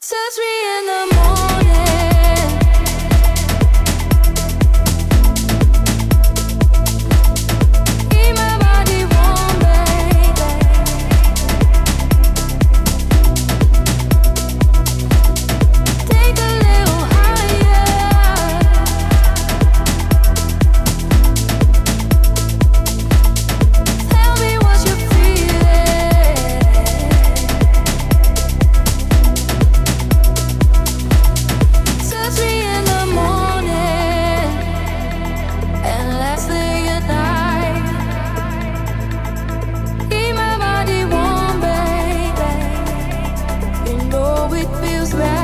Touch me in the morning. Keep my body warm, baby. Take a little higher. Tell me what you're feeling. Touch me in the morning and last thing at night. Keep my body warm, baby. You know it feels right.